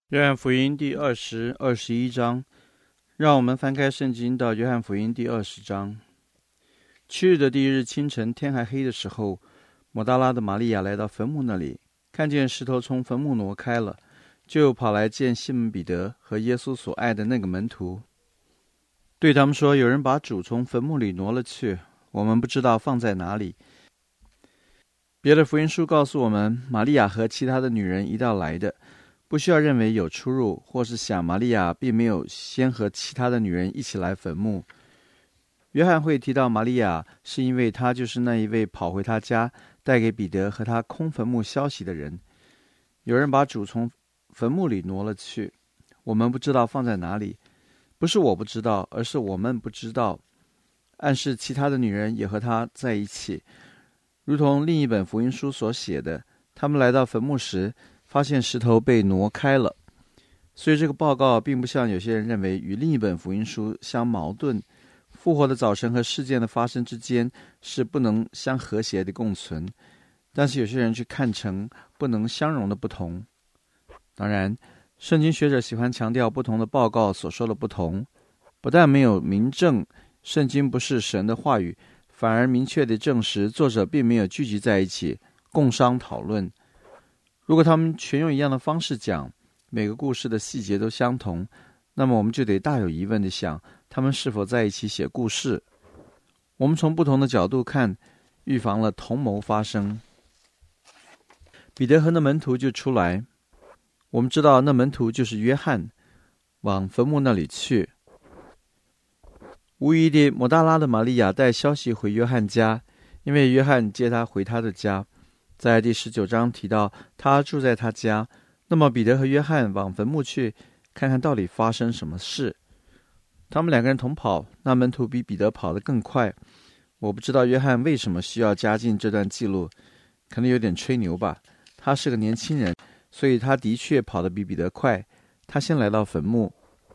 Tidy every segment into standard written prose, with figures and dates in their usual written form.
约翰福音第20、21章，让我们翻开圣经到约翰福音第20章。7日的第一日清晨，天还黑的时候，抹大拉的玛利亚来到坟墓那里，看见石头从坟墓挪开了，就跑来见西门彼得和耶稣所爱的那个门徒，对他们说：有人把主从坟墓里挪了去，我们不知道放在哪里。别的福音书告诉我们，玛利亚和其他的女人一道来的，不需要认为有出入，或是想玛利亚并没有先和其他的女人一起来坟墓。约翰会提到玛利亚，是因为她就是那一位跑回他家带给彼得和他空坟墓消息的人。有人把主从坟墓里挪了去，我们不知道放在哪里。不是我不知道，而是我们不知道，暗示其他的女人也和他在一起，如同另一本福音书所写的，他们来到坟墓时发现石头被挪开了。所以这个报告并不像有些人认为与另一本福音书相矛盾，复活的早晨和事件的发生之间是不能相和谐的共存，但是有些人去看成不能相容的不同。当然，圣经学者喜欢强调不同的报告所说的不同，不但没有明证圣经不是神的话语，反而明确地证实作者并没有聚集在一起共商讨论。如果他们全用一样的方式讲，每个故事的细节都相同，那么我们就得大有疑问地想，他们是否在一起写故事？我们从不同的角度看，预防了同谋发生。彼得和那门徒就出来，我们知道那门徒就是约翰，往坟墓那里去。无疑地，抹大拉的玛利亚带消息回约翰家，因为约翰接他回他的家。在第19章提到他住在他家，那么彼得和约翰往坟墓去，看看到底发生什么事。他们两个人同跑，那门徒比彼得跑得更快。我不知道约翰为什么需要加进这段记录，可能有点吹牛吧。他是个年轻人，所以他的确跑得比彼得快。他先来到坟墓，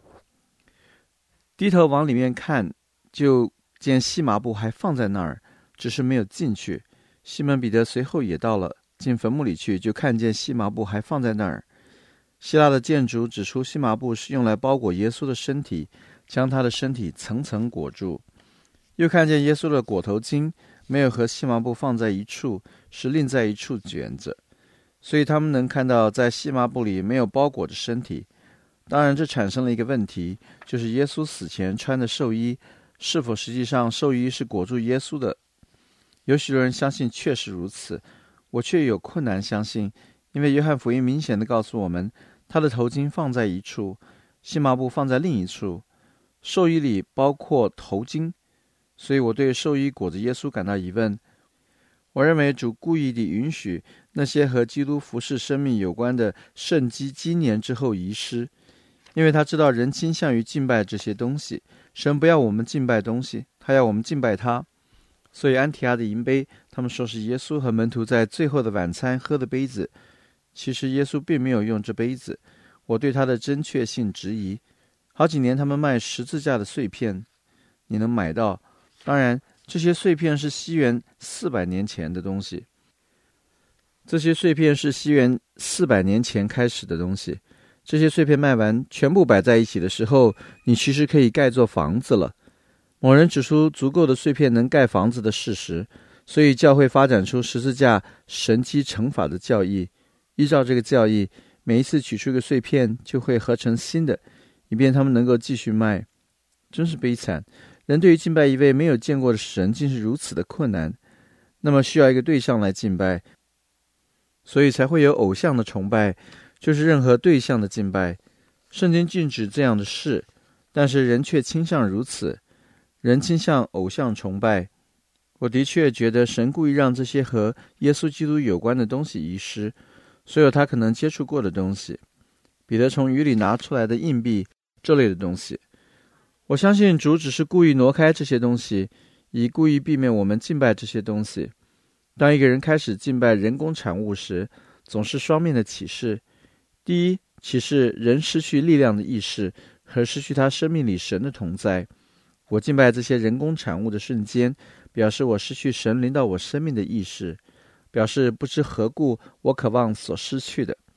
低头往里面看，就见细麻布还放在那儿，只是没有进去。西门彼得随后也到了，进坟墓里去，就看见细麻布还放在那儿。希腊的建筑指出，细麻布是用来包裹耶稣的身体，将他的身体层层裹住。又看见耶稣的裹头巾没有和细麻布放在一处，是另在一处卷着，所以他们能看到在细麻布里没有包裹着身体。当然这产生了一个问题，就是耶稣死前穿的寿衣是否实际上寿衣是裹住耶稣的。有许多人相信确实如此，我却有困难相信，因为约翰福音明显地告诉我们，他的头巾放在一处，细麻布放在另一处，寿衣里包括头巾，所以我对寿衣裹着耶稣感到疑问。我认为主故意地允许那些和基督服侍生命有关的圣迹积年之后遗失，因为他知道人倾向于敬拜这些东西，神不要我们敬拜东西，他要我们敬拜他。所以安提阿的银杯，他们说是耶稣和门徒在最后的晚餐喝的杯子，其实耶稣并没有用这杯子，我对他的真确性质疑。好几年他们卖十字架的碎片，你能买到，当然这些碎片是西元400年前的东西，这些碎片是西元400年前开始的东西。这些碎片卖完全部摆在一起的时候，你其实可以盖座房子了。某人指出足够的碎片能盖房子的事实，所以教会发展出十字架神迹惩罚的教义。依照这个教义，每一次取出一个碎片就会合成新的，以便他们能够继续卖。真是悲惨，人对于敬拜一位没有见过的神竟是如此的困难。那么需要一个对象来敬拜，所以才会有偶像的崇拜，就是任何对象的敬拜。圣经禁止这样的事，但是人却倾向如此，人倾向偶像崇拜。我的确觉得神故意让这些和耶稣基督有关的东西遗失，所有他可能接触过的东西，彼得从鱼里拿出来的硬币这类的东西。我相信主只是故意挪开这些东西，以故意避免我们敬拜这些东西。当一个人开始敬拜人工产物时，总是双面的启示。第一，启示人失去力量的意识和失去他生命里神的同在。我敬拜这些人工产物的瞬间，表示我失去神临到我生命的意识，表示不知何故我渴望所失去的。那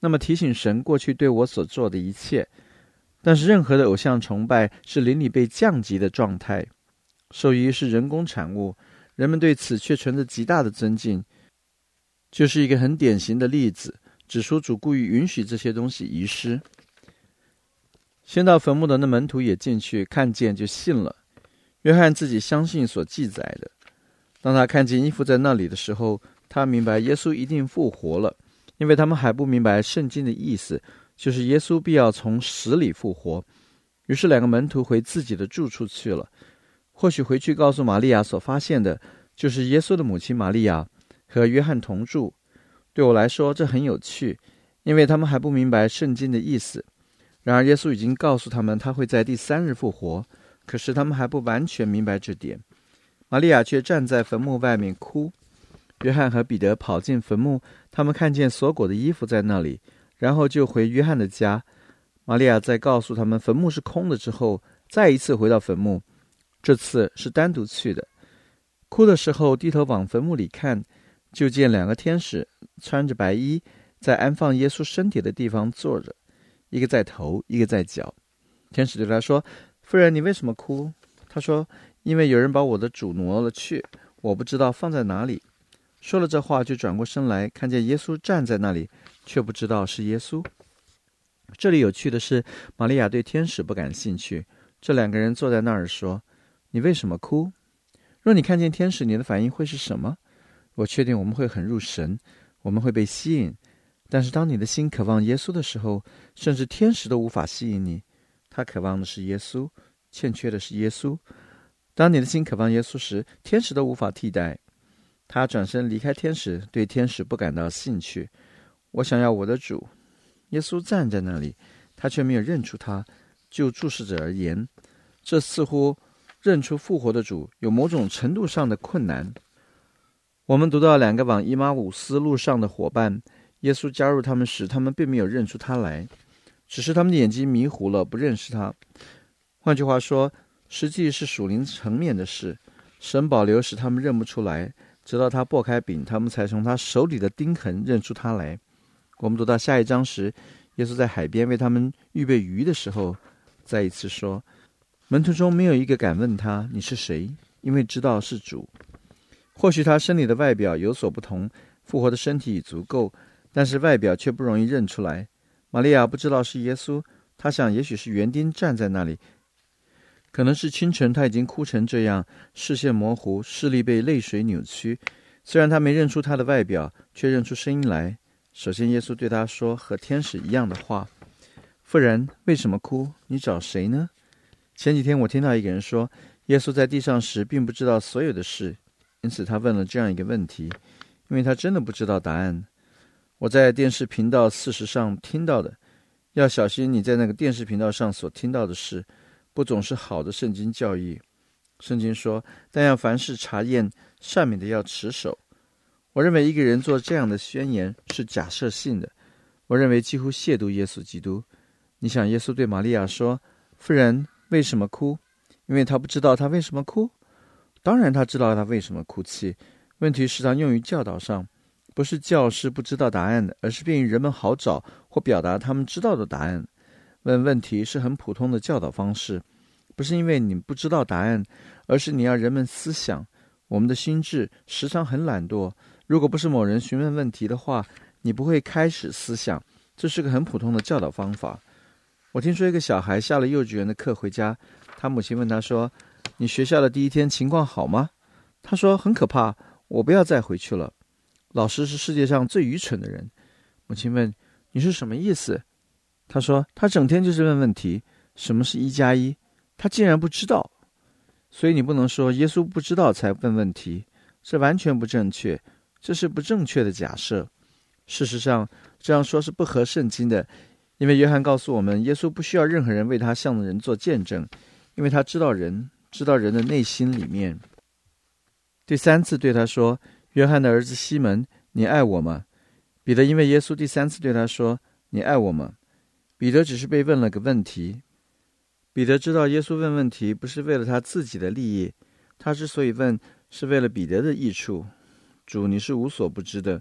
那么提醒神过去对我所做的一切。但是任何的偶像崇拜是灵里被降级的状态，兽医是人工产物，人们对此却存着极大的尊敬，就是一个很典型的例子，指出主故意允许这些东西遗失。先到坟墓的那门徒也进去，看见就信了。约翰自己相信所记载的。当他看见衣服在那里的时候，他明白耶稣一定复活了，因为他们还不明白圣经的意思，就是耶稣必要从死里复活。于是两个门徒回自己的住处去了。或许回去告诉玛利亚所发现的，就是耶稣的母亲玛利亚和约翰同住。对我来说，这很有趣，因为他们还不明白圣经的意思。然而耶稣已经告诉他们他会在第3日复活，可是他们还不完全明白这点。玛利亚却站在坟墓外面哭。约翰和彼得跑进坟墓，他们看见锁裹的衣服在那里，然后就回约翰的家。玛利亚在告诉他们坟墓是空的之后，再一次回到坟墓，这次是单独去的。哭的时候低头往坟墓里看，就见2个天使穿着白衣，在安放耶稣身体的地方坐着，一个在头，一个在脚。天使对他说：“夫人，你为什么哭？”他说：“因为有人把我的主挪了去，我不知道放在哪里。”说了这话，就转过身来，看见耶稣站在那里，却不知道是耶稣。这里有趣的是，玛利亚对天使不感兴趣。这2个人坐在那儿说：“你为什么哭？若你看见天使，你的反应会是什么？”我确定我们会很入神，我们会被吸引。但是当你的心渴望耶稣的时候，甚至天使都无法吸引你。他渴望的是耶稣，欠缺的是耶稣。当你的心渴望耶稣时，天使都无法替代。他转身离开天使，对天使不感到兴趣。我想要我的主。耶稣站在那里，他却没有认出他。就注视者而言，这似乎认出复活的主有某种程度上的困难。我们读到2个往以马忤斯路上的伙伴，耶稣加入他们时，他们并没有认出他来，只是他们的眼睛迷糊了，不认识他。换句话说，实际是属灵层面的事，神保留使他们认不出来，直到他擘开饼，他们才从他手里的钉痕认出他来。我们读到下一章时，耶稣在海边为他们预备鱼的时候，再一次说，门徒中没有一个敢问他你是谁，因为知道是主。或许他身体的外表有所不同，复活的身体已足够，但是外表却不容易认出来。玛利亚不知道是耶稣，她想也许是园丁站在那里，可能是清晨他已经哭成这样，视线模糊，视力被泪水扭曲。虽然他没认出他的外表，却认出声音来。首先耶稣对他说和天使一样的话：“妇人，为什么哭？你找谁呢？”前几天我听到一个人说，耶稣在地上时并不知道所有的事，因此他问了这样一个问题，因为他真的不知道答案。我在电视频道40上听到的，要小心你在那个电视频道上所听到的事，不总是好的圣经教义。圣经说，但要凡事查验，善美的要持守。我认为一个人做这样的宣言是假设性的，我认为几乎亵渎耶稣基督。你想耶稣对玛利亚说，妇人，为什么哭？因为他不知道他为什么哭？当然他知道他为什么哭泣，问题时常用于教导上，不是教师不知道答案，而是便于人们好找或表达他们知道的答案。问问题是很普通的教导方式，不是因为你不知道答案，而是你要人们思想。我们的心智时常很懒惰，如果不是某人询问问题的话，你不会开始思想。这是个很普通的教导方法。我听说一个小孩下了幼稚园的课回家，他母亲问他说，你学校的第一天情况好吗？他说很可怕，我不要再回去了。老师是世界上最愚蠢的人。母亲问，你是什么意思？他说，他整天就是问问题，什么是1+1？他竟然不知道。所以你不能说耶稣不知道才问问题，这完全不正确，这是不正确的假设。事实上，这样说是不合圣经的，因为约翰告诉我们，耶稣不需要任何人为他向人做见证，因为他知道人的内心里面。第3次对他说，约翰的儿子西门，你爱我吗？彼得因为耶稣第3次对他说，你爱我吗？彼得只是被问了个问题。彼得知道耶稣问问题不是为了他自己的利益，他之所以问是为了彼得的益处。主，你是无所不知的，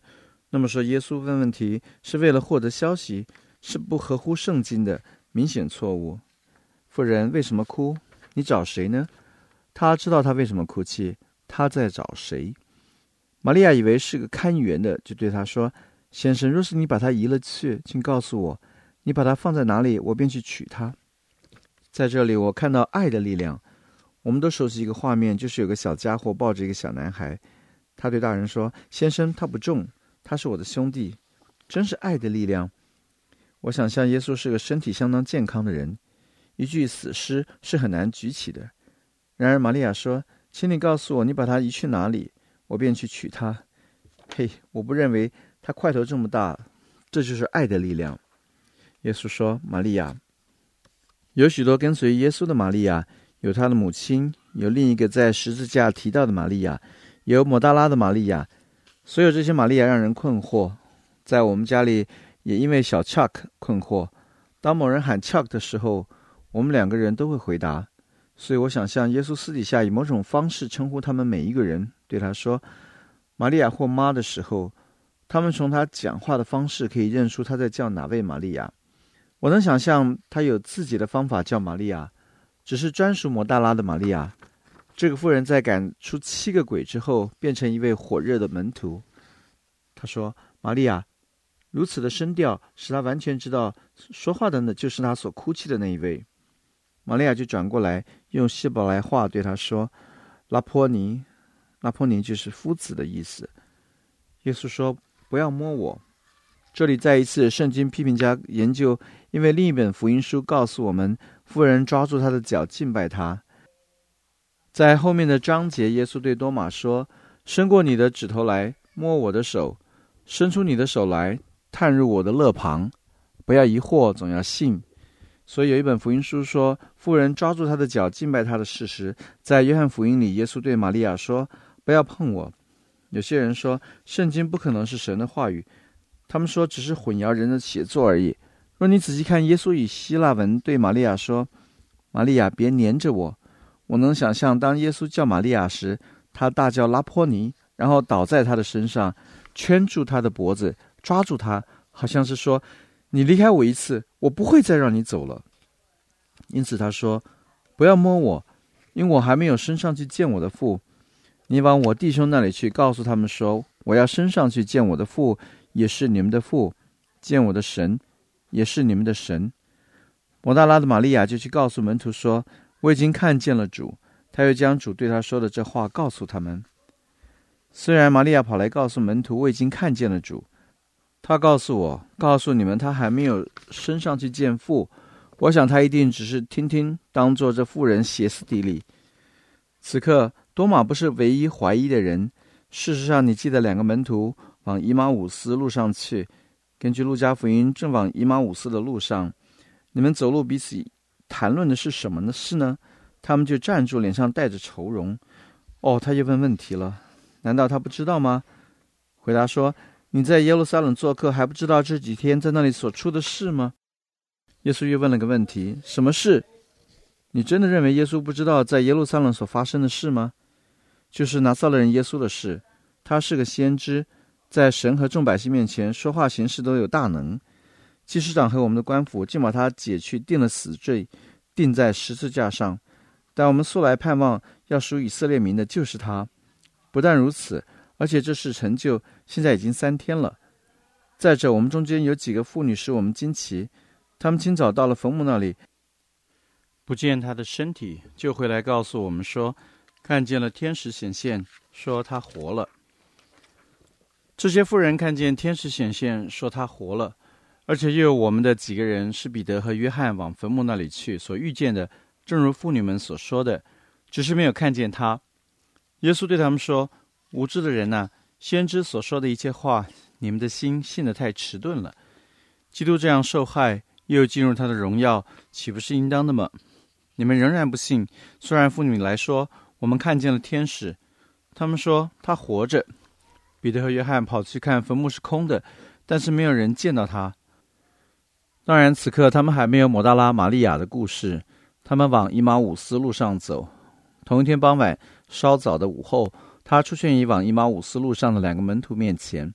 那么说耶稣问问题是为了获得消息，是不合乎圣经的，明显错误。妇人为什么哭？你找谁呢？他知道他为什么哭泣，他在找谁。玛利亚以为是个看园的，就对他说，先生，若是你把他移了去，请告诉我，你把他放在哪里，我便去取他。在这里我看到爱的力量。我们都熟悉一个画面，就是有个小家伙抱着一个小男孩，他对大人说，先生，他不重，他是我的兄弟。真是爱的力量。我想象耶稣是个身体相当健康的人，一具死尸是很难举起的。然而玛利亚说，请你告诉我，你把他移去哪里，我便去取他。嘿，我不认为他块头这么大，这就是爱的力量。耶稣说，玛利亚。有许多跟随耶稣的玛利亚，有他的母亲，有另一个在十字架提到的玛利亚，有抹大拉的玛利亚。所有这些玛利亚让人困惑，在我们家里也因为小 Chuck 困惑。当某人喊 Chuck 的时候，我们两个人都会回答。所以我想象耶稣私底下以某种方式称呼他们每一个人，对他说玛利亚或妈的时候，他们从他讲话的方式可以认出他在叫哪位玛利亚。我能想象他有自己的方法叫玛利亚，只是专属抹大拉的玛利亚。这个妇人在赶出7个鬼之后，变成一位火热的门徒。他说，玛利亚，如此的声调使他完全知道说话的就是他所哭泣的那一位。玛利亚就转过来用希伯来话对他说，拉波尼。拉波尼就是夫子的意思。耶稣说，不要摸我。这里再一次圣经批评家研究，因为另一本福音书告诉我们，妇人抓住他的脚敬拜他。在后面的章节，耶稣对多马说，伸过你的指头来摸我的手，伸出你的手来探入我的肋旁，不要疑惑，总要信。所以有一本福音书说，妇人抓住他的脚敬拜他的事实。在约翰福音里，耶稣对玛利亚说，不要碰我。有些人说圣经不可能是神的话语，他们说只是混淆人的写作而已。若你仔细看，耶稣以希腊文对玛利亚说，玛利亚，别黏着我。我能想象当耶稣叫玛利亚时，他大叫拉波尼，然后倒在他的身上，圈住他的脖子，抓住他，好像是说，你离开我一次，我不会再让你走了。因此他说，不要摸我，因为我还没有升上去见我的父。你往我弟兄那里去，告诉他们说，我要升上去见我的父，也是你们的父，见我的神，也是你们的神。抹大拉的玛利亚就去告诉门徒说，我已经看见了主。他又将主对他说的这话告诉他们。虽然玛利亚跑来告诉门徒，我已经看见了主，他告诉我，告诉你们，他还没有升上去见父。我想他一定只是听听，当作这妇人歇斯底里。此刻多马不是唯一怀疑的人。事实上，你记得2个门徒往以马忤斯路上去，根据路加福音，正往以马忤斯的路上，你们走路彼此谈论的是什么的事呢？他们就站住，脸上带着愁容。他又问问题了，难道他不知道吗？回答说，你在耶路撒冷做客，还不知道这几天在那里所出的事吗？耶稣又问了个问题，什么事？你真的认为耶稣不知道在耶路撒冷所发生的事吗？就是拿撒勒人耶稣的事。他是个先知，在神和众百姓面前说话行事都有大能。祭司长和我们的官府竟把他解去，定了死罪，钉在十字架上。但我们素来盼望要属以色列民的就是他。不但如此，而且这事成就现在已经3天了。再者，我们中间有几个妇女使我们惊奇，他们清早到了坟墓那里，不见他的身体，就回来告诉我们说，看见了天使显现，说他活了。这些妇人看见天使显现，说他活了，而且又有我们的几个人是彼得和约翰往坟墓那里去，所遇见的正如妇女们所说的，只是没有看见他。耶稣对他们说，无知的人啊，先知所说的一切话，你们的心信得太迟钝了。基督这样受害，又进入他的荣耀，岂不是应当的吗？你们仍然不信。虽然妇女来说，我们看见了天使，他们说他活着。彼得和约翰跑去看，坟墓是空的，但是没有人见到他。当然此刻他们还没有抹大拉玛利亚的故事。他们往以马忤斯路上走。同一天傍晚稍早的午后，他出现于往以马忤斯路上的2个门徒面前。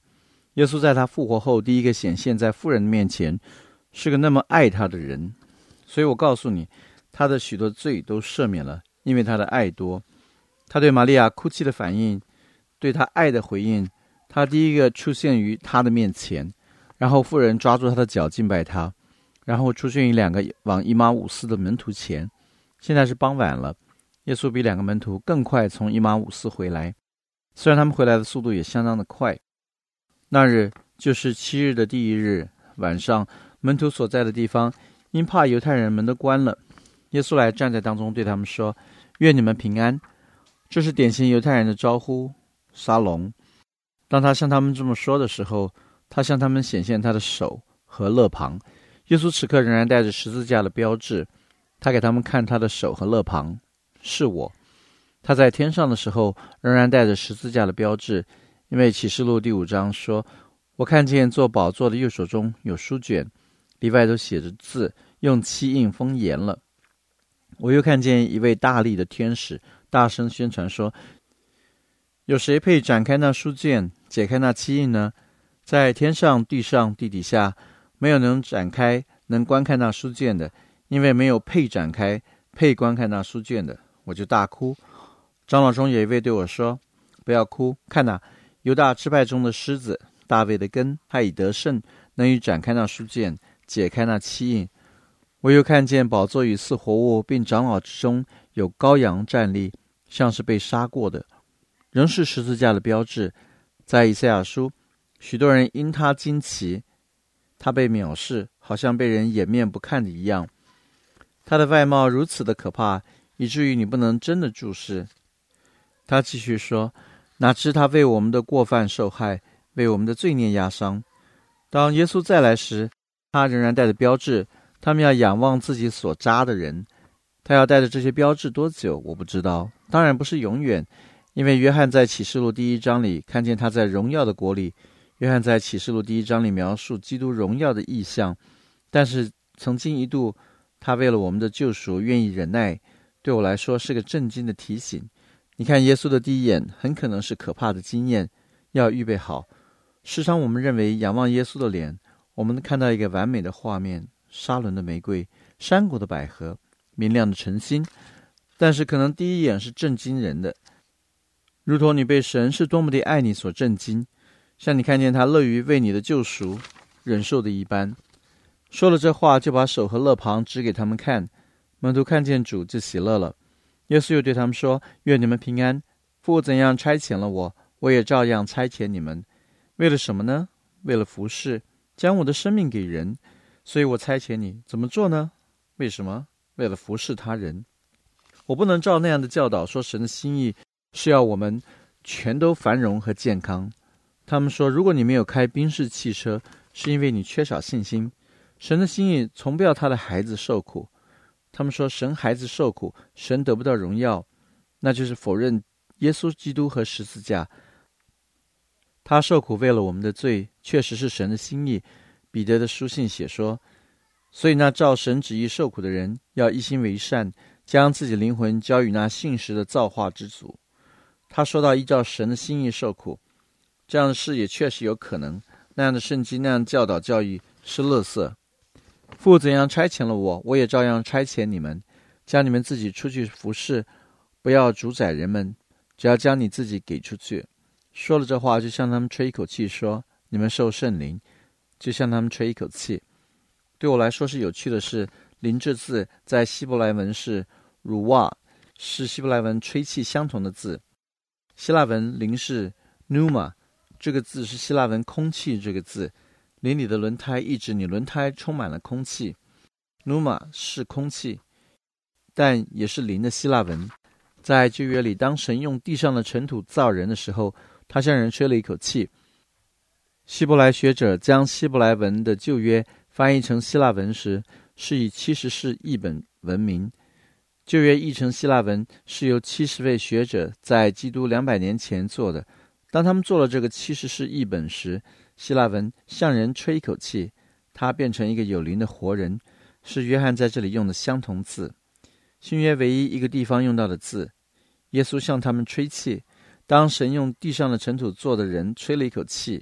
耶稣在他复活后第一个显现在妇人的面前，是个那么爱他的人。所以我告诉你，他的许多罪都赦免了，因为他的爱多。他对玛利亚哭泣的反应，对他爱的回应，他第一个出现于他的面前，然后妇人抓住他的脚敬拜他，然后出现于2个往以马忤斯的门徒前。现在是傍晚了，耶稣比2个门徒更快从以马忤斯回来，虽然他们回来的速度也相当的快。那日就是7日的第1日晚上，门徒所在的地方因怕犹太人，门都关了。耶稣来站在当中，对他们说：愿你们平安。这是典型犹太人的招呼，沙龙。当他向他们这么说的时候，他向他们显现他的手和肋旁。耶稣此刻仍然带着十字架的标志，他给他们看他的手和肋旁，是我。他在天上的时候仍然带着十字架的标志，因为启示录第5章说：我看见坐宝座的右手中有书卷，里外都写着字，用漆印封严了。我又看见一位大力的天使大声宣传说：有谁配展开那书卷，解开那漆印呢？在天上、地上、地底下，没有能展开能观看那书卷的，因为没有配展开配观看那书卷的。我就大哭。长老中有一位对我说：不要哭，看哪，犹大支派中的狮子大卫的根，他已得胜，能与展开那书卷，解开那漆印。我又看见宝座与4活物，并长老之中有羔羊站立，像是被杀过的，仍是十字架的标志。在以赛亚书，许多人因他惊奇，他被藐视，好像被人掩面不看的一样。他的外貌如此的可怕，以至于你不能真的注视。他继续说：哪知他为我们的过犯受害，为我们的罪孽压伤。当耶稣再来时，他仍然带着标志，他们要仰望自己所扎的人。他要带着这些标志多久，我不知道，当然不是永远，因为约翰在启示录第1章里看见他在荣耀的国里。约翰在启示录第1章里描述基督荣耀的意象，但是曾经一度，他为了我们的救赎愿意忍耐，对我来说是个震惊的提醒。你看耶稣的第一眼很可能是可怕的经验，要预备好。时常我们认为仰望耶稣的脸，我们能看到一个完美的画面，沙伦的玫瑰，山谷的百合，明亮的晨星，但是可能第一眼是震惊人的，如同你被神是多么的爱你所震惊，像你看见他乐于为你的救赎忍受的一般。说了这话，就把手和肋旁指给他们看。门徒看见主就喜乐了。耶稣又对他们说：愿你们平安，父怎样差遣了我，我也照样差遣你们。为了什么呢？为了服侍，将我的生命给人。所以我差遣你，怎么做呢？为什么？为了服侍他人。我不能照那样的教导说，神的心意是要我们全都繁荣和健康。他们说，如果你没有开宾士汽车，是因为你缺少信心。神的心意从不要他的孩子受苦。他们说，神孩子受苦，神得不到荣耀，那就是否认耶稣基督和十字架。他受苦为了我们的罪，确实是神的心意。彼得的书信写说，所以那照神旨意受苦的人，要一心为善，将自己灵魂交与那信实的造化之主。他说到依照神的心意受苦，这样的事也确实有可能。那样的圣经，那样教导教育是垃圾。父怎样差遣了我，我也照样差遣你们，将你们自己出去服侍，不要主宰人们，只要将你自己给出去。说了这话，就向他们吹一口气，说：你们受圣灵。就向他们吹一口气。对我来说是有趣的是，灵这字在希伯来文是乳瓦，是希伯来文吹气相同的字。希腊文灵是 pneuma， 这个字是希腊文空气这个字。灵里的轮胎意指你轮胎充满了空气。pneuma 是空气，但也是灵的希腊文。在旧约里，当神用地上的尘土造人的时候，他向人吹了一口气。希伯来学者将希伯来文的旧约翻译成希腊文时，是以70士译本闻名。旧约译成希腊文是由70位学者在基督200年前做的。当他们做了这个70士译本时，希腊文向人吹一口气，他变成一个有灵的活人，是约翰在这里用的相同字。新约唯一一个地方用到的字。耶稣向他们吹气，当神用地上的尘土做的人吹了一口气，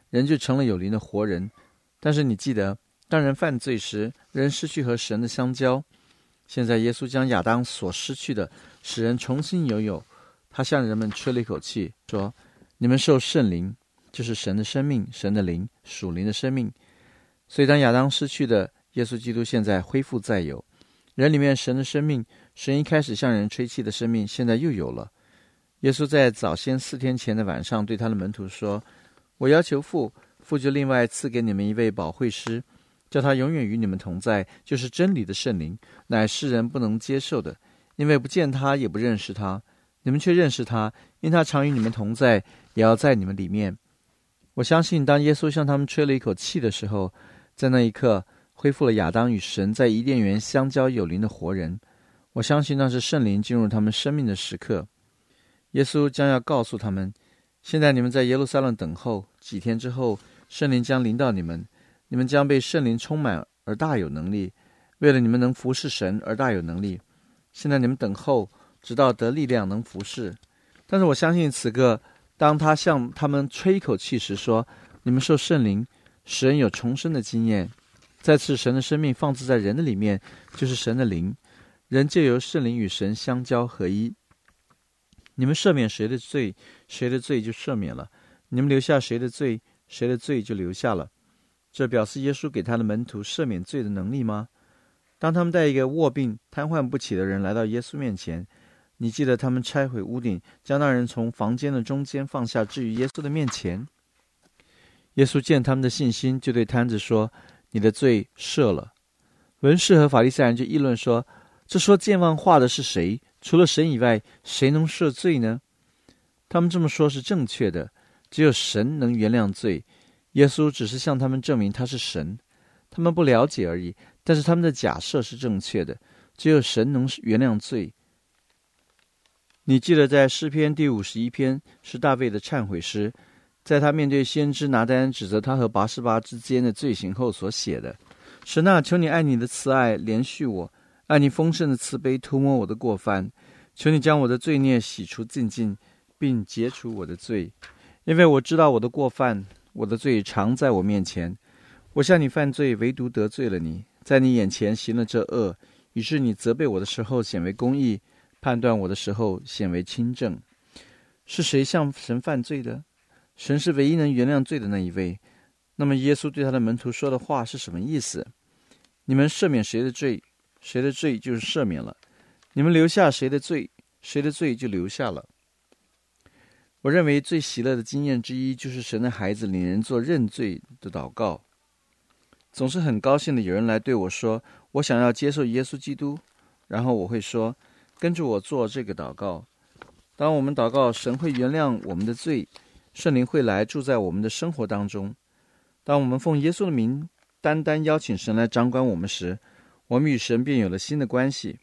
人就成了有灵的活人。但是你记得，当人犯罪时，人失去和神的相交。现在耶稣将亚当所失去的使人重新拥有。他向人们吹了一口气，说：你们受圣灵，就是神的生命，神的灵，属灵的生命。所以当亚当失去的，耶稣基督现在恢复再有。人里面神的生命，神一开始向人吹气的生命，现在又有了。耶稣在早先4天前的晚上对他的门徒说：我要求父，父就另外赐给你们一位保惠师，叫他永远与你们同在，就是真理的圣灵，乃世人不能接受的，因为不见他，也不认识他。你们却认识他，因他常与你们同在，也要在你们里面。我相信当耶稣向他们吹了一口气的时候，在那一刻恢复了亚当与神在伊甸园相交有灵的活人。我相信那是圣灵进入他们生命的时刻。耶稣将要告诉他们，现在你们在耶路撒冷等候，几天之后圣灵将临到你们，你们将被圣灵充满而大有能力，为了你们能服侍神而大有能力。现在你们等候，直到得力量能服侍。但是我相信此刻当他向他们吹一口气时说，你们受圣灵，使人有重生的经验。再次神的生命放置在人的里面，就是神的灵，人就由圣灵与神相交合一。你们赦免谁的罪，谁的罪就赦免了；你们留下谁的罪，谁的罪就留下了。这表示耶稣给他的门徒赦免罪的能力吗？当他们带一个卧病瘫痪不起的人来到耶稣面前，你记得他们拆毁屋顶，将那人从房间的中间放下，置于耶稣的面前。耶稣见他们的信心，就对摊子说：你的罪赦了。文士和法利赛人就议论说：这说健忘话的是谁？除了神以外，谁能赦罪呢？他们这么说是正确的，只有神能原谅罪。耶稣只是向他们证明他是神，他们不了解而已，但是他们的假设是正确的，只有神能原谅罪。你记得在诗篇第51篇是大卫的忏悔诗，在他面对先知拿单指责他和拔示巴之间的罪行后所写的：神啊，求你按你的慈爱怜恤我，按你丰盛的慈悲涂抹我的过犯，求你将我的罪孽洗除净尽，并解除我的罪，因为我知道我的过犯，我的罪常在我面前。我向你犯罪，唯独得罪了你，在你眼前行了这恶，于是你责备我的时候显为公义，判断我的时候显为清正。是谁向神犯罪的？神是唯一能原谅罪的那一位。那么耶稣对他的门徒说的话是什么意思？你们赦免谁的罪，谁的罪就是赦免了；你们留下谁的罪，谁的罪就留下了。我认为最喜乐的经验之一，就是神的孩子领人做认罪的祷告。总是很高兴的有人来对我说，我想要接受耶稣基督，然后我会说，跟着我做这个祷告。当我们祷告，神会原谅我们的罪，圣灵会来住在我们的生活当中。当我们奉耶稣的名单单邀请神来掌管我们时，我们与神便有了新的关系。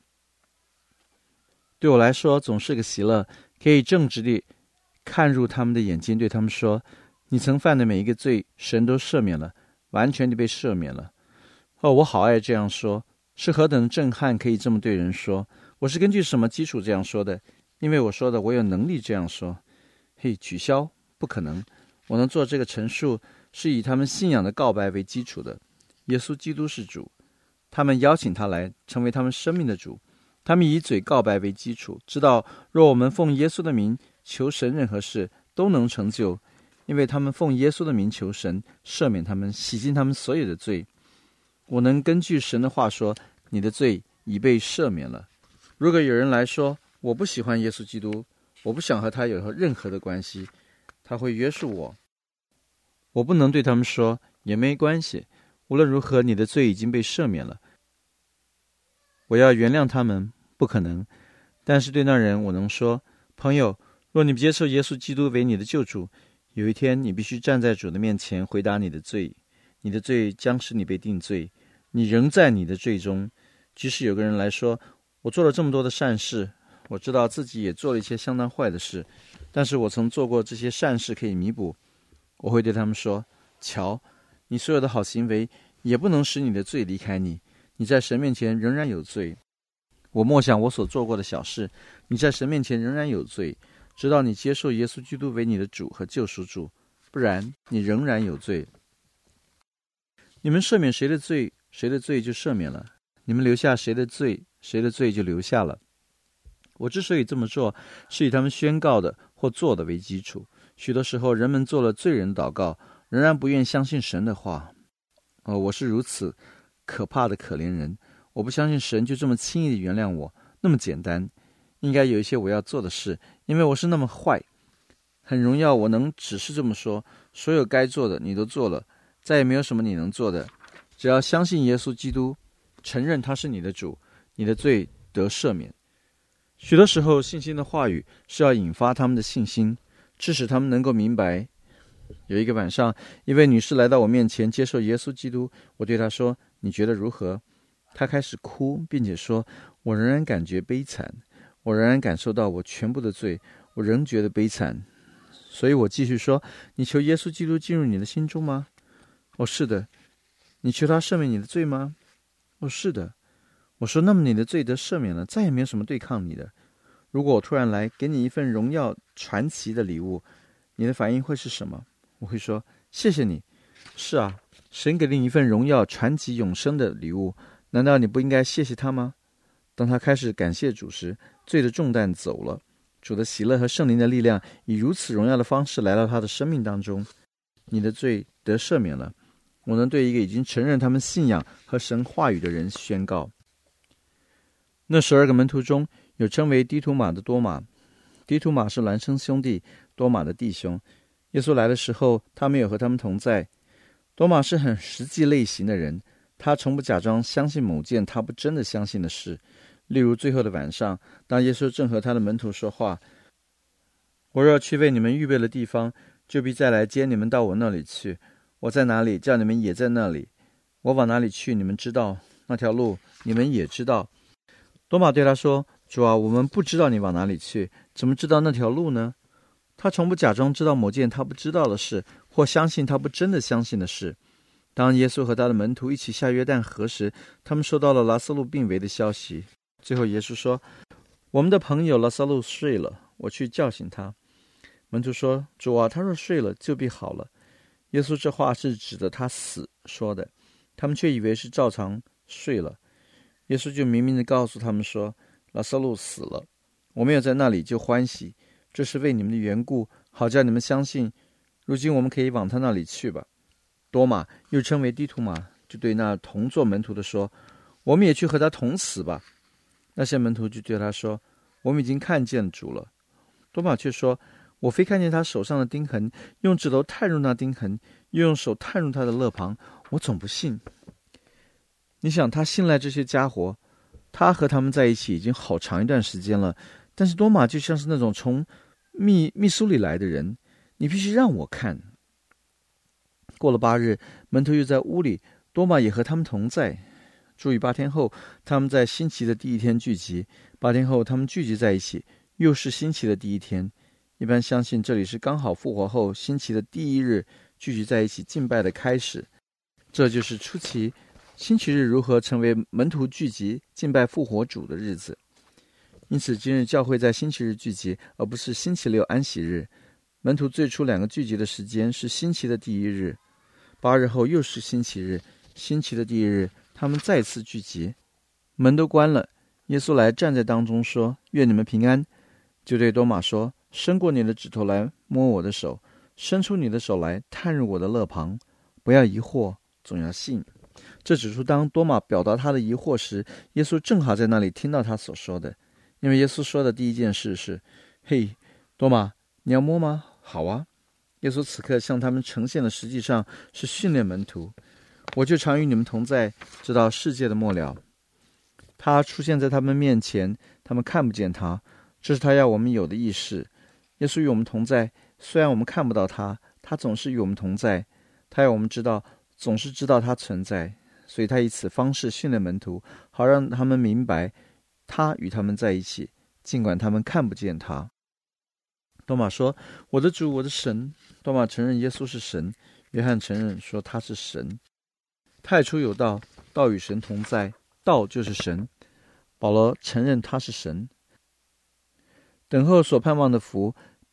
对我来说，总是个喜乐，可以正直地看入他们的眼睛，对他们说，你曾犯的每一个罪，神都赦免了，完全地被赦免了。我好爱这样说，是何等的震撼，可以这么对人说。我是根据什么基础这样说的？因为我说的，我有能力这样说。取消？不可能。我能做这个陈述，是以他们信仰的告白为基础的。耶稣基督是主，他们邀请他来成为他们生命的主。他们以嘴告白为基础，知道若我们奉耶稣的名求神任何事，都能成就，因为他们奉耶稣的名求神赦免他们，洗净他们所有的罪。我能根据神的话说，你的罪已被赦免了。如果有人来说，我不喜欢耶稣基督，我不想和他有任何的关系，他会约束我。我不能对他们说，也没关系，无论如何，你的罪已经被赦免了。我要原谅他们，不可能。但是对那人，我能说，朋友，若你不接受耶稣基督为你的救主，有一天你必须站在主的面前回答你的罪，你的罪将使你被定罪，你仍在你的罪中。即使有个人来说，我做了这么多的善事，我知道自己也做了一些相当坏的事，但是我曾做过这些善事可以弥补。我会对他们说，瞧，你所有的好行为也不能使你的罪离开你，你在神面前仍然有罪。我默想我所做过的小事，你在神面前仍然有罪，直到你接受耶稣基督为你的主和救赎主， 不然你仍然有罪。你们赦免谁的罪，谁的罪就赦免了；你们留下谁的罪，谁的罪就留下了。我之所以这么做，是以他们宣告的或做的为基础。许多时候，人们做了罪人的祷告，仍然不愿相信神的话。我是如此可怕的可怜人，我不相信神就这么轻易地原谅我，那么简单。应该有一些我要做的事，因为我是那么坏。很荣耀我能只是这么说，所有该做的你都做了，再也没有什么你能做的。只要相信耶稣基督，承认他是你的主，你的罪得赦免。许多时候，信心的话语是要引发他们的信心，致使他们能够明白。有一个晚上，一位女士来到我面前接受耶稣基督，我对她说：你觉得如何？她开始哭，并且说：我仍然感觉悲惨，我仍然感受到我全部的罪，我仍觉得悲惨。所以我继续说：你求耶稣基督进入你的心中吗？是的。你求他赦免你的罪吗？是的。我说：那么你的罪得赦免了，再也没有什么对抗你的。如果我突然来给你一份荣耀传奇的礼物，你的反应会是什么？我会说：谢谢你。是啊，神给了你一份荣耀传奇永生的礼物，难道你不应该谢谢他吗？当他开始感谢主时，罪的重担走了，主的喜乐和圣灵的力量以如此荣耀的方式来到他的生命当中。你的罪得赦免了。我能对一个已经承认他们信仰和神话语的人宣告。那12个门徒中有称为低图马的多马，低图马是孪生兄弟，多马的弟兄。耶稣来的时候，他没有和他们同在。多马是很实际类型的人，他从不假装相信某件他不真的相信的事。例如最后的晚上，当耶稣正和他的门徒说话：我若去为你们预备了地方，就必再来接你们到我那里去。我在哪里，叫你们也在那里。我往哪里去，你们知道，那条路你们也知道。多马对他说：主啊，我们不知道你往哪里去，怎么知道那条路呢？他从不假装知道某件他不知道的事，或相信他不真的相信的事。当耶稣和他的门徒一起下约旦河时，他们收到了拉撒路病危的消息。最后耶稣说：我们的朋友拉撒路睡了，我去叫醒他。门徒说：主啊，他若睡了，就必好了。耶稣这话是指着他死说的，他们却以为是照常睡了。耶稣就明明地告诉他们说：拉撒路死了，我没有在那里就欢喜，这是为你们的缘故，好叫你们相信。如今我们可以往他那里去吧。多马又称为低图马，就对那同做门徒的说：我们也去和他同死吧。那些门徒就对他说：我们已经看见主了。多马却说：我非看见他手上的钉痕，用指头探入那钉痕，又用手探入他的肋旁，我总不信。你想，他信赖这些家伙，他和他们在一起已经好长一段时间了，但是多马就像是那种从密苏里来的人，你必须让我看。过了8日，门徒又在屋里，多马也和他们同在。注意，8天后，他们在星期的第一天聚集；8天后，他们聚集在一起，又是星期的第一天。一般相信这里是刚好复活后星期的第1日聚集在一起敬拜的开始。这就是初期星期日如何成为门徒聚集敬拜复活主的日子。因此今日教会在星期日聚集，而不是星期六安息日。门徒最初2个聚集的时间是星期的第1日，8日后又是星期日，星期的第1日他们再次聚集，门都关了。耶稣来站在当中说：愿你们平安。就对多马说：伸过你的指头来摸我的手，伸出你的手来探入我的肋旁，不要疑惑，总要信。这指出当多马表达他的疑惑时，耶稣正好在那里听到他所说的。因为耶稣说的第一件事是：嘿，多马，你要摸吗？好啊。耶稣此刻向他们呈现的实际上是训练门徒。我就常与你们同在，直到世界的末了。他出现在他们面前，他们看不见他，这是他要我们有的意识。耶稣与我们同在，虽然我们看不到他，他总是与我们同在。他要我们知道，总是知道他存在，所以他以此方式训练门徒，好让他们明白他与他们在一起，尽管他们看不见他。多马说：我的主，我的神。多马承认耶稣是神，约翰承认说他是神。太初有道，道与神同在，道就是神。保罗承认他是神。等候所盼望的福，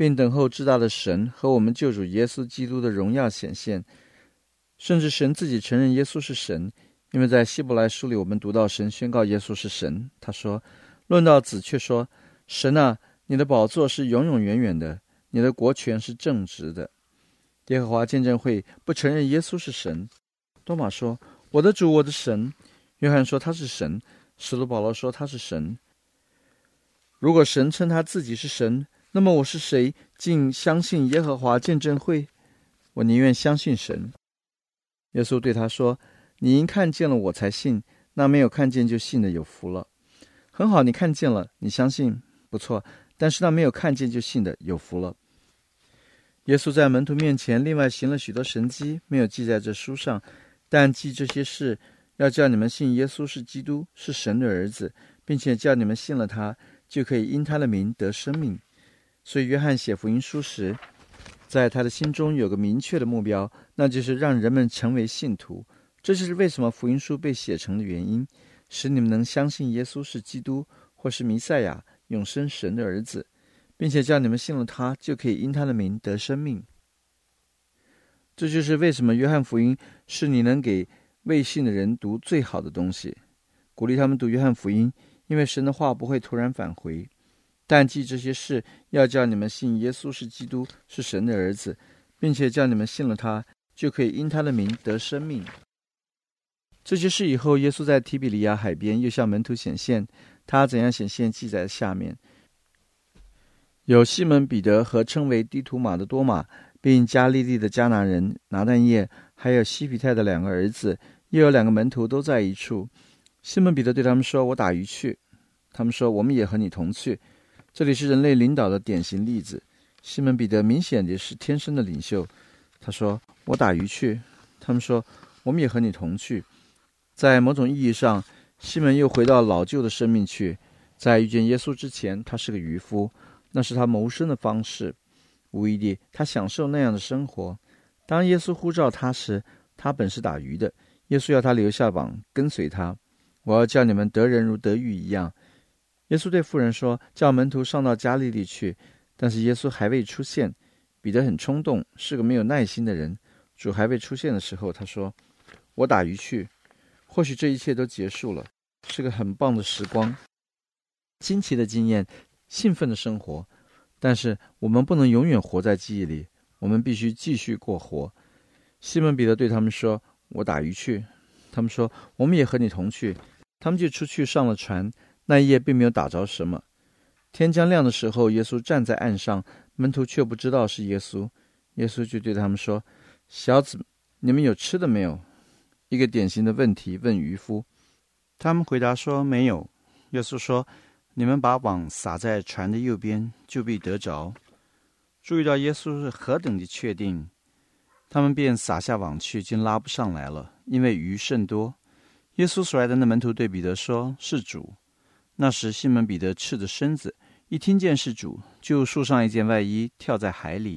并等候至大的神和我们救主耶稣基督的荣耀显现。甚至神自己承认耶稣是神，因为在希伯来书里我们读到神宣告耶稣是神。他说，论到子却说，神啊，你的宝座是永永远远的，你的国权是正直的。耶和华见证会不承认耶稣是神。多马说，我的主，我的神。约翰说他是神，使徒保罗说他是神。如果神称他自己是神，那么我是谁，竟相信耶和华见证会？我宁愿相信神。耶稣对他说，你因看见了我才信，那没有看见就信的有福了。很好，你看见了，你相信，不错，但是那没有看见就信的有福了。耶稣在门徒面前另外行了许多神迹，没有记在这书上，但记这些事，要叫你们信耶稣是基督，是神的儿子，并且叫你们信了他，就可以因他的名得生命。所以约翰写福音书时，在他的心中有个明确的目标，那就是让人们成为信徒。这就是为什么福音书被写成的原因，使你们能相信耶稣是基督，或是弥赛亚，永生神的儿子，并且叫你们信了他，就可以因他的名得生命。这就是为什么约翰福音是你能给未信的人读最好的东西。鼓励他们读约翰福音，因为神的话不会突然返回。但记这些事，要叫你们信耶稣是基督，是神的儿子，并且叫你们信了他，就可以因他的名得生命。这些事以后，耶稣在提比利亚海边又向门徒显现，他怎样显现记在下面。有西门彼得和称为低图马的多马，并加利利的迦拿人拿但业，还有西比泰的2个儿子，又有2个门徒都在一处。西门彼得对他们说，我打鱼去。他们说，我们也和你同去。这里是人类领导的典型例子。西门彼得明显的是天生的领袖，他说，我打鱼去。他们说，我们也和你同去。在某种意义上，西门又回到老旧的生命去。在遇见耶稣之前，他是个渔夫，那是他谋生的方式。无疑地，他享受那样的生活。当耶稣呼召他时，他本是打鱼的。耶稣要他留下网，跟随他。我要叫你们得人如得鱼一样。耶稣对妇人说，叫门徒上到加利利去。但是耶稣还未出现。彼得很冲动，是个没有耐心的人。主还未出现的时候，他说，我打鱼去。或许这一切都结束了，是个很棒的时光，新奇的经验，兴奋的生活。但是我们不能永远活在记忆里，我们必须继续过活。西门彼得对他们说，我打鱼去。他们说，我们也和你同去。他们就出去上了船。那一夜并没有打着什么。天将亮的时候，耶稣站在岸上，门徒却不知道是耶稣。耶稣就对他们说，小子，你们有吃的没有？一个典型的问题问渔夫。他们回答说，没有。耶稣说，你们把网撒在船的右边，就必得着。注意到耶稣是何等的确定，他们便撒下网去，竟拉不上来了，因为鱼甚多。耶稣所爱的那门徒对彼得说，是主。那时西门彼得赤着身子，一听见是主，就束上一件外衣，跳在海里。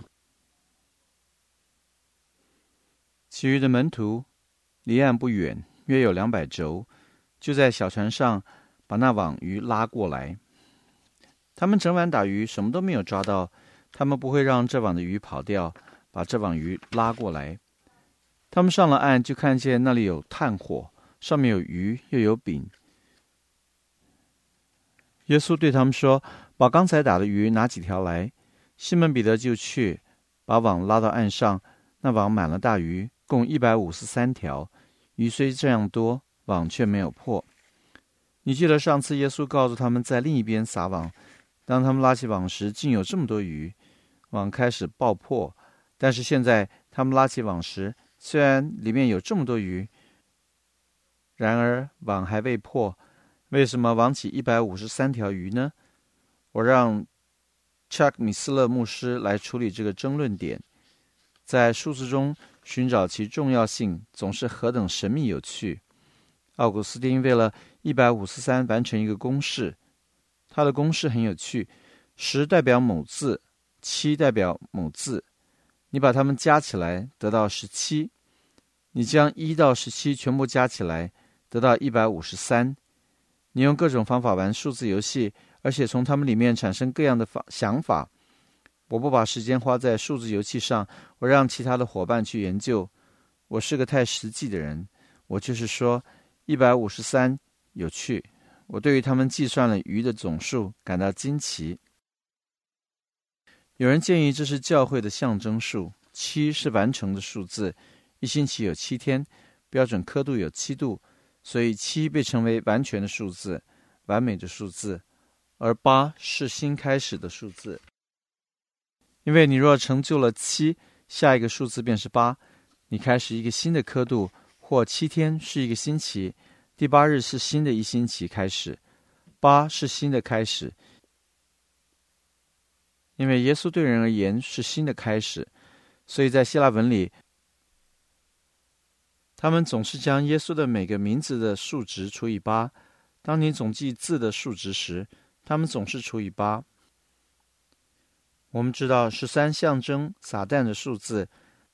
其余的门徒离岸不远，约有200肘，就在小船上把那网鱼拉过来。他们整晚打鱼，什么都没有抓到。他们不会让这网的鱼跑掉，把这网鱼拉过来。他们上了岸，就看见那里有炭火，上面有鱼，又有饼。耶稣对他们说，把刚才打的鱼拿几条来。西门彼得就去，把网拉到岸上，那网满了大鱼，共153条。鱼虽这样多，网却没有破。你记得上次耶稣告诉他们在另一边撒网，当他们拉起网时，竟有这么多鱼，网开始爆破。但是现在他们拉起网时，虽然里面有这么多鱼，然而网还未破。为什么网起153条鱼呢？我让查克·米斯勒牧师来处理这个争论点。在数字中寻找其重要性，总是何等神秘有趣。奥古斯丁为了153完成一个公式，他的公式很有趣，10代表某字，7代表某字，你把它们加起来得到17，你将1到17全部加起来得到153。你用各种方法玩数字游戏，而且从它们里面产生各样的想法。 我不把时间花在数字游戏上，我让其他的伙伴去研究。我是个太实际的人，我就是说153有趣。我对于他们计算了鱼的总数感到惊奇。有人建议这是教会的象征数，7是完成的数字，一星期有7天，标准刻度有7度，所以7被称为完全的数字，完美的数字，而8是新开始的数字。因为你若成就了7，下一个数字便是8，你开始一个新的刻度，或7天是一个星期，第8日是新的一星期开始，8是新的开始。因为耶稣对人而言是新的开始，所以在希腊文里，他们总是将耶稣的每个名字的数值除以8。当你总计字的数值时，他们总是除以8。我们知道13象征撒旦的数字。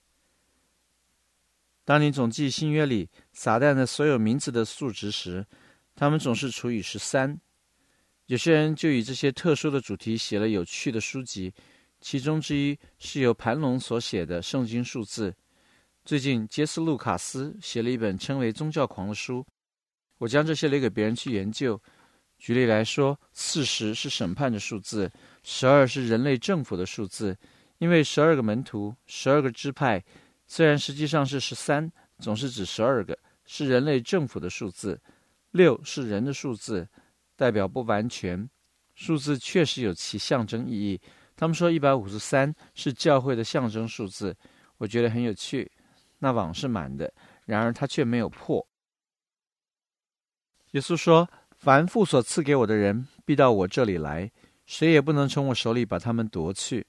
当你总计新约里撒旦的所有名字的数值时，他们总是除以13。有些人就以这些特殊的主题写了有趣的书籍，其中之一是由盘龙所写的圣经数字。最近杰斯·路卡斯写了一本称为宗教狂的书，我将这些留给别人去研究。举例来说，40是审判的数字，12是人类政府的数字，因为12个门徒，12个支派，虽然实际上是13，总是指12个，是人类政府的数字。6是人的数字，代表不完全。数字确实有其象征意义。他们说153是教会的象征数字，我觉得很有趣。那网是满的，然而它却没有破。耶稣说，凡父所赐给我的人必到我这里来，谁也不能从我手里把他们夺去。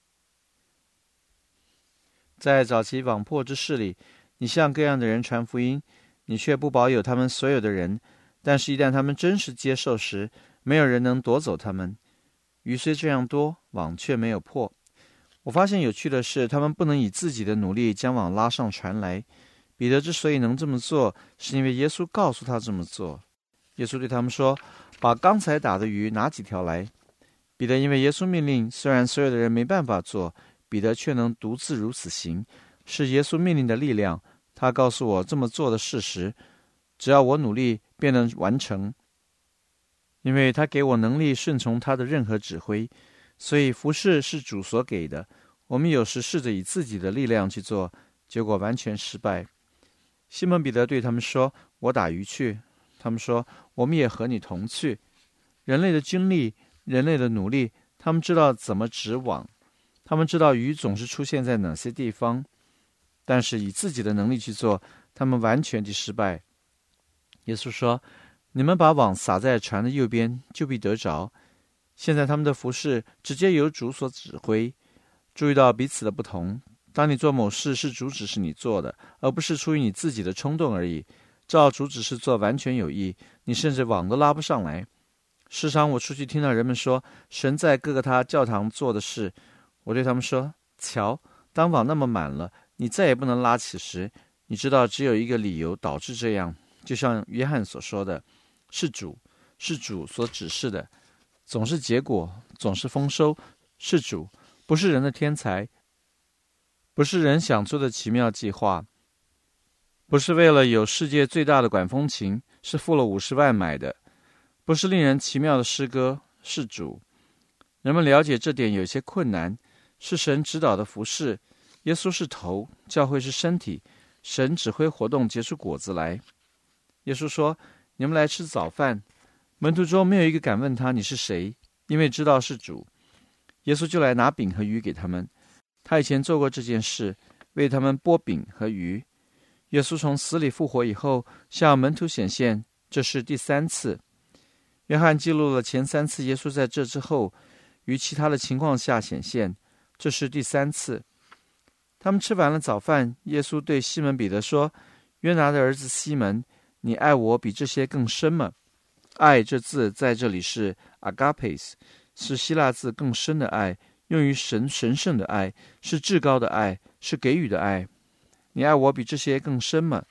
在早期网破之事里，你向各样的人传福音，你却不保有他们所有的人，但是一旦他们真实接受时，没有人能夺走他们。鱼虽这样多，网却没有破。我发现有趣的是，他们不能以自己的努力将网拉上船来。彼得之所以能这么做，是因为耶稣告诉他这么做。耶稣对他们说，把刚才打的鱼拿几条来。彼得因为耶稣命令，虽然所有的人没办法做，彼得却能独自如此行，是耶稣命令的力量。他告诉我这么做的事实，只要我努力便能完成，因为他给我能力顺从他的任何指挥。所以服事是主所给的，我们有时试着以自己的力量去做，结果完全失败。西门彼得对他们说，我打鱼去。他们说，我们也和你同去。人类的经历，人类的努力，他们知道怎么指网，他们知道鱼总是出现在哪些地方，但是以自己的能力去做，他们完全的失败。耶稣说，你们把网撒在船的右边，就必得着。现在他们的服事直接由主所指挥。注意到彼此的不同，当你做某事是主指示你做的，而不是出于你自己的冲动而已，照主指示做完全有益，你甚至网都拉不上来。时常我出去听到人们说神在各个他教堂做的事，我对他们说，瞧，当网那么满了，你再也不能拉起时，你知道只有一个理由导致这样，就像约翰所说的，是主所指示的，总是结果，总是丰收，是主，不是人的天才，不是人想出的奇妙计划，不是为了有世界最大的管风琴，是付了50万买的，不是令人奇妙的诗歌，是主。人们了解这点有些困难，是神指导的服事，耶稣是头，教会是身体，神指挥活动结出果子来。耶稣说，你们来吃早饭。门徒中没有一个敢问他你是谁，因为知道是主。耶稣就来拿饼和鱼给他们，他以前做过这件事，为他们剥饼和鱼。耶稣从死里复活以后向门徒显现，这是第3次。约翰记录了前3次耶稣在这之后于其他的情况下显现，这是第3次。他们吃完了早饭，耶稣对西门彼得说，约拿的儿子西门，你爱我比这些更深吗？爱这字在这里是 agapes， 是希腊字更深的爱，用于神圣的爱，是至高的爱，是给予的爱。你爱我比这些更深吗？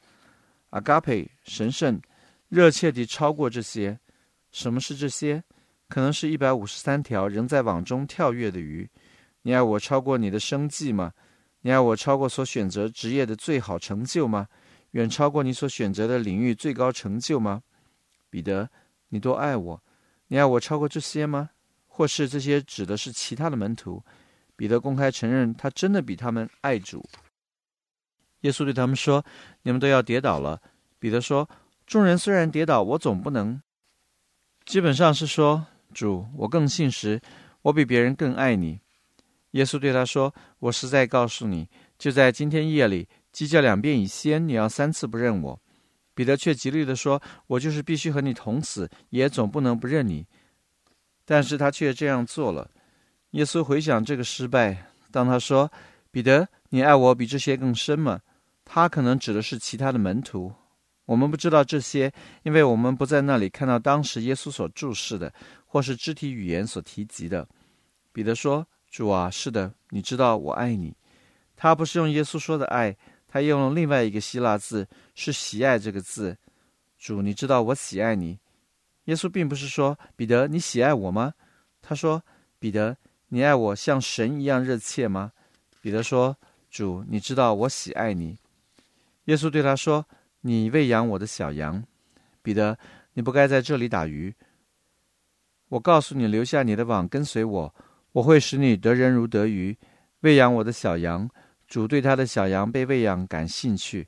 agape 神圣，热切地超过这些。什么是这些？可能是153条仍在网中跳跃的鱼， 你爱我超过你的生计吗？你爱我超过所选择职业的最好成就吗？远超过你所选择的领域最高成就吗？彼得，你多爱我，你爱我超过这些吗？或是这些指的是其他的门徒？彼得公开承认他真的比他们爱主。耶稣对他们说，你们都要跌倒了。彼得说，众人虽然跌倒，我总不能。基本上是说，主，我更信实，我比别人更爱你。耶稣对他说，我实在告诉你，就在今天夜里，鸡叫2遍以先，你要3次不认我。彼得却极力地说，我就是必须和你同死，也总不能不认你。但是他却这样做了。耶稣回想这个失败，当他说，彼得，你爱我比这些更深吗？他可能指的是其他的门徒。我们不知道这些，因为我们不在那里看到当时耶稣所注视的，或是肢体语言所提及的。彼得说，主啊，是的，你知道我爱你。他不是用耶稣说的爱，他用了另外一个希腊字，是喜爱这个字。主，你知道我喜爱你。耶稣并不是说，彼得，你喜爱我吗？他说，彼得，你爱我像神一样热切吗？彼得说，主，你知道我喜爱你。耶稣对他说，你喂养我的小羊。彼得，你不该在这里打鱼。我告诉你，留下你的网，跟随我，我会使你得人如得鱼。喂养我的小羊，主对他的小羊被喂养感兴趣。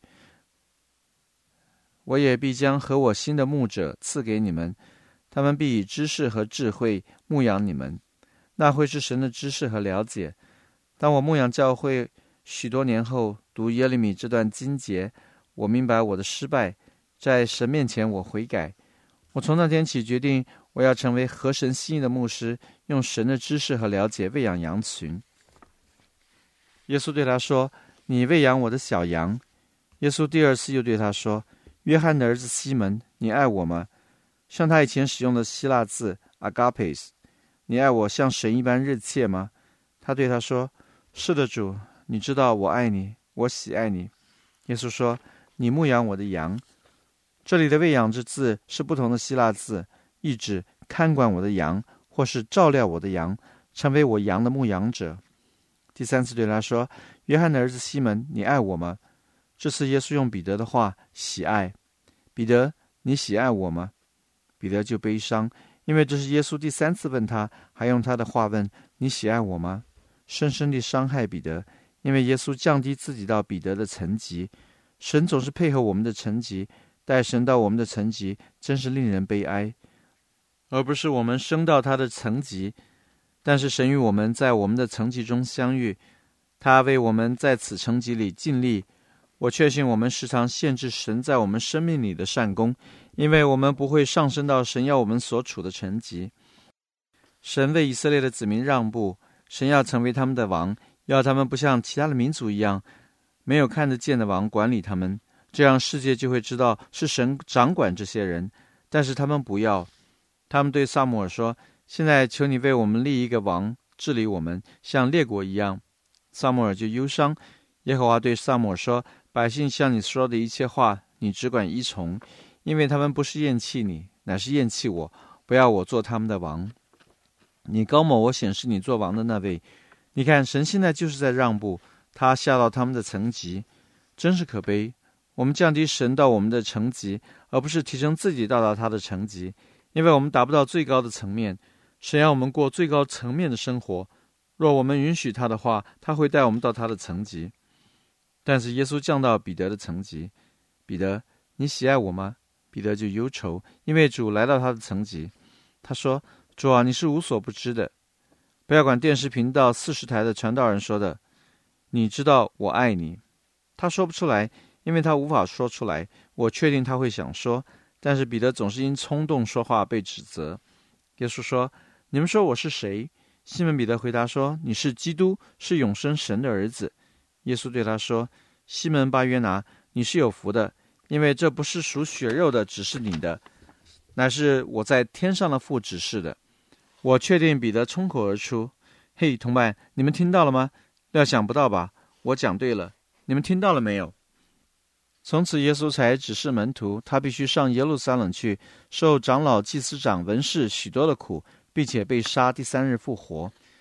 我也必将和我新的牧者赐给你们，他们必以知识和智慧牧养你们，那会是神的知识和了解。当我牧养教会许多年后，读耶利米这段经节，我明白我的失败，在神面前我悔改。我从那天起决定，我要成为合神心意的牧师，用神的知识和了解喂养羊群。耶稣对他说，你喂养我的小羊。耶稣第2次又对他说，约翰的儿子西门，你爱我吗？像他以前使用的希腊字 agapes， 你爱我像神一般热切吗？他对他说，是的，主，你知道我爱你，我喜爱你。耶稣说，你牧养我的羊。这里的喂养之字是不同的希腊字，意指看管我的羊，或是照料我的羊，成为我羊的牧养者。第3次对他说，约翰的儿子西门，你爱我吗？这次耶稣用彼得的话，喜爱。彼得，你喜爱我吗？彼得就悲伤，因为这是耶稣第3次问他，还用他的话问，你喜爱我吗？深深地伤害彼得，因为耶稣降低自己到彼得的层级。神总是配合我们的层级，带神到我们的层级，真是令人悲哀，而不是我们升到他的层级。但是神与我们在我们的层级中相遇，他为我们在此层级里尽力。我确信我们时常限制神在我们生命里的善功，因为我们不会上升到神要我们所处的层级。神为以色列的子民让步，神要成为他们的王，要他们不像其他的民族一样，没有看得见的王管理他们，这样世界就会知道是神掌管这些人。但是他们不要，他们对撒母耳说，现在求你为我们立一个王，治理我们，像列国一样。撒母耳就忧伤。耶和华对撒母耳说，百姓向你说的一切话，你只管依从，因为他们不是厌弃你，乃是厌弃我，不要我做他们的王。你高某我显示你做王的那位。你看，神现在就是在让步，他下到他们的层级，真是可悲。我们降低神到我们的层级，而不是提升自己到他的层级，因为我们达不到最高的层面。神要我们过最高层面的生活，若我们允许他的话，他会带我们到他的层级。但是耶稣降到彼得的层级，彼得，你喜爱我吗？彼得就忧愁，因为主来到他的层级。他说，主啊，你是无所不知的。不要管电视频道40台的传道人说的，你知道我爱你。他说不出来，因为他无法说出来。我确定他会想说，但是彼得总是因冲动说话被指责。耶稣说，你们说我是谁？西门彼得回答说，你是基督，是永生神的儿子。耶稣对他说，西门巴约拿，你是有福的，因为这不是属血肉的指示你的，乃是我在天上的父指示的。我确定彼得冲口而出，嘿，同伴，你们听到了吗？料想不到吧？我讲对了，你们听到了没有？从此耶稣才指示门徒，他必须上耶路撒冷去，受长老、祭司长、文士许多的苦，并且被杀，第3日复活。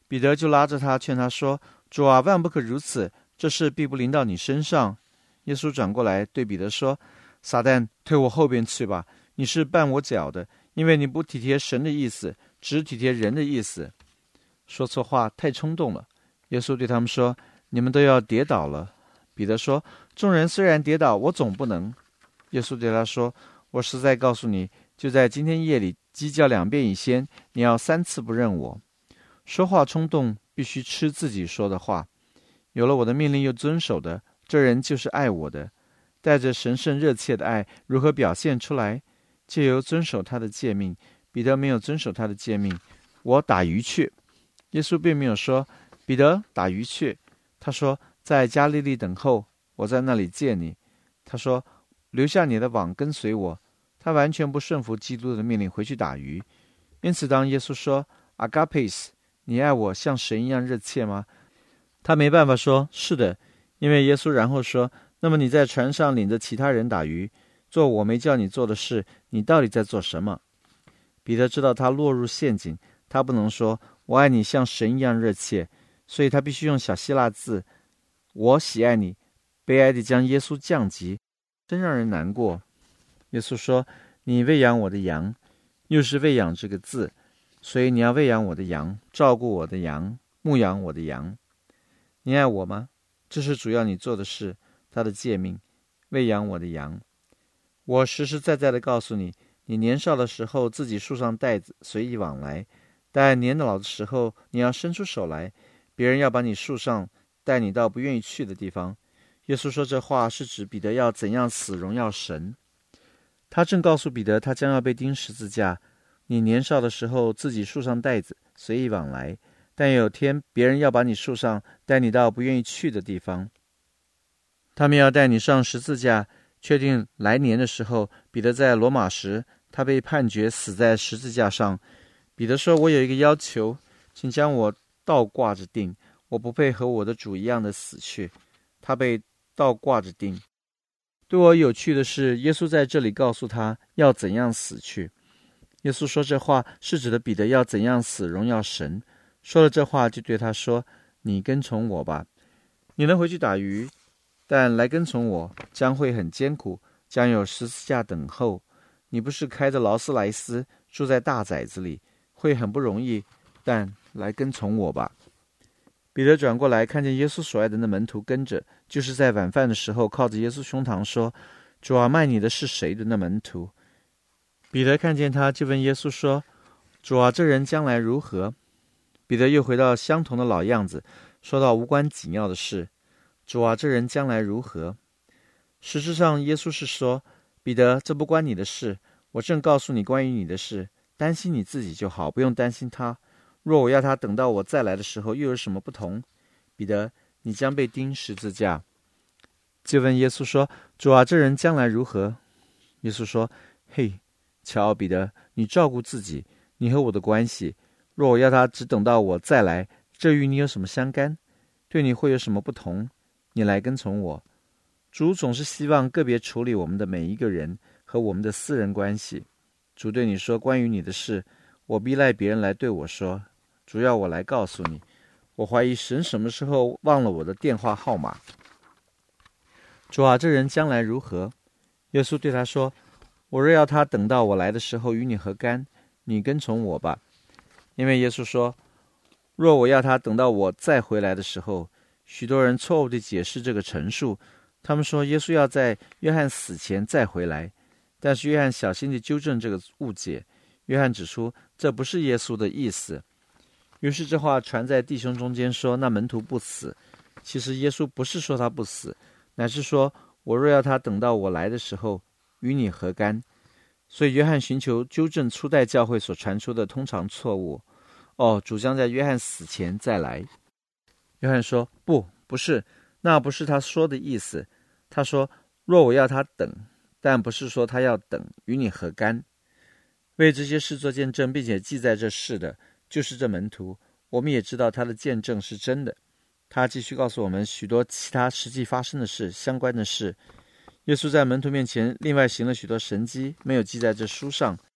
彼得就拉着他劝他说：主啊，万不可如此，这事必不临到你身上。耶稣转过来对彼得说：撒旦，退我后边去吧，你是绊我脚的，因为你不体贴神的意思，只体贴人的意思。说错话，太冲动了。耶稣对他们说：你们都要跌倒了。彼得说：众人虽然跌倒，我总不能。耶稣对他说：我实在告诉你，就在今天夜里鸡叫2遍以先，你要3次不认我。说话冲动，必须吃自己说的话。有了我的命令又遵守的，这人就是爱我的。带着神圣热切的爱如何表现出来？借由遵守他的诫命。彼得没有遵守他的诫命，我打鱼去。耶稣并没有说彼得打鱼去，他说在加利利等候，我在那里见你。他说留下你的网跟随我。他完全不顺服基督的命令回去打鱼。因此当耶稣说 Agapes， 你爱我像神一样热切吗？他没办法说是的，因为耶稣然后说，那么你在船上领着其他人打鱼，做我没叫你做的事，你到底在做什么？彼得知道他落入陷阱，他不能说我爱你像神一样热切，所以他必须用小希腊字我喜爱你，悲哀地将耶稣降级，真让人难过。耶稣说你喂养我的羊，又是喂养这个字，所以你要喂养我的羊，照顾我的羊，牧养我的羊。你爱我吗？这是主要你做的事，他的诫命，喂养我的羊。我实实在在地告诉你，你年少的时候自己束上带子，随意往来，但年老的时候你要伸出手来，别人要把你束上，带你到不愿意去的地方。耶稣说这话是指彼得要怎样死荣耀神。他正告诉彼得他将要被钉十字架。你年少的时候自己束上带子，随意往来，但有天别人要把你束上，带你到不愿意去的地方。他们要带你上十字架。确定来年的时候，彼得在罗马时，他被判决死在十字架上。彼得说，我有一个要求，请将我倒挂着钉，我不配和我的主一样的死去。他被倒挂着钉。对我有趣的是，耶稣在这里告诉他要怎样死去。耶稣说这话是指的彼得要怎样死荣耀神。说了这话就对他说，你跟从我吧。你能回去打鱼，但来跟从我将会很艰苦，将有十字架等候。你不是开着劳斯莱斯住在大宅子里，会很不容易，但来跟从我吧。彼得转过来看见耶稣所爱的那门徒跟着，就是在晚饭的时候靠着耶稣胸膛说，主啊，卖你的是谁的那门徒。彼得看见他就问耶稣说，主啊，这人将来如何？彼得又回到相同的老样子，说到无关紧要的事，主啊，这人将来如何？实质上耶稣是说，彼得，这不关你的事，我正告诉你关于你的事，担心你自己就好，不用担心他。若我要他等到我再来的时候，又有什么不同？彼得，你将被钉十字架。就问耶稣说，主啊，这人将来如何？耶稣说，嘿，瞧，彼得，你照顾自己，你和我的关系，若我要他只等到我再来，这与你有什么相干？对你会有什么不同？你来跟从我。主总是希望个别处理我们的每一个人和我们的私人关系。主对你说关于你的事，我逼赖别人来对我说，主要我来告诉你。我怀疑神什么时候忘了我的电话号码。主啊，这人将来如何？耶稣对他说，我若要他等到我来的时候与你何干？你跟从我吧。因为耶稣说，若我要他等到我再回来的时候，许多人错误地解释这个陈述，他们说耶稣要在约翰死前再回来，但是约翰小心地纠正这个误解。约翰指出这不是耶稣的意思。于是这话传在弟兄中间说，那门徒不死。其实耶稣不是说他不死，乃是说我若要他等到我来的时候，与你何干？所以约翰寻求纠正初代教会所传出的通常错误。主将在约翰死前再来。约翰说，不是，那不是他说的意思。他说，若我要他等，但不是说他要等，与你何干？为这些事做见证并且记在这事的，就是这门徒。我们也知道他的见证是真的。他继续告诉我们许多其他实际发生的事，相关的事。耶稣在门徒面前另外行了许多神迹，没有记在这书上。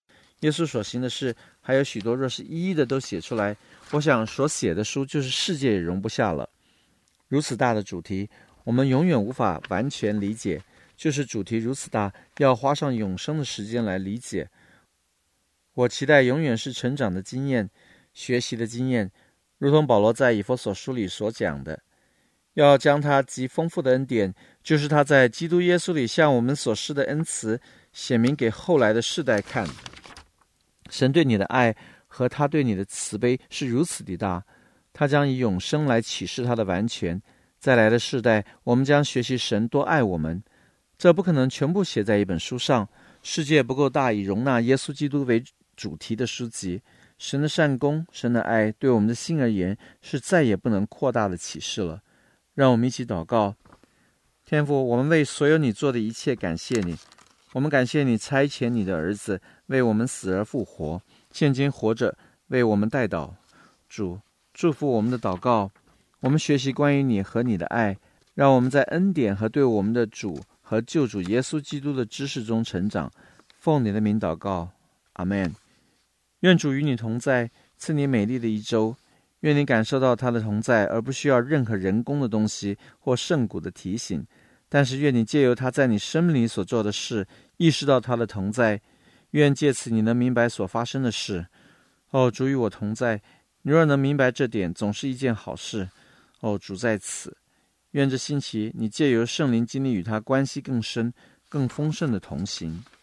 耶稣所行的事还有许多，若是一一的都写出来，我想所写的书就是世界也容不下了。如此大的主题，我们永远无法完全理解，就是主题如此大，要花上永生的时间来理解。我期待永远是成长的经验，学习的经验，如同保罗在以弗所书里所讲的，要将他极丰富的恩典，就是他在基督耶稣里向我们所施的恩慈，显明给后来的世代看。神对你的爱和他对你的慈悲是如此的大，他将以永生来启示他的完全。再来的世代，我们将学习神多爱我们。这不可能全部写在一本书上，世界不够大以容纳耶稣基督为主题的书籍。神的善功，神的爱，对我们的心而言是再也不能扩大的启示了。让我们一起祷告。天父，我们为所有你做的一切感谢你，我们感谢你差遣你的儿子为我们死而复活，现今活着为我们代祷。主，祝福我们的祷告，我们学习关于你和你的爱，让我们在恩典和对我们的主和救主耶稣基督的知识中成长。奉你的名祷告，阿们。愿主与你同在，赐你美丽的一周。愿你感受到他的同在，而不需要任何人工的东西或圣骨的提醒。但是愿你借由他在你生命里所做的事，意识到他的同在。愿借此你能明白所发生的事。主与我同在，你若能明白这点，总是一件好事。主在此。愿这星期你借由圣灵经历与他关系更深、更丰盛的同行。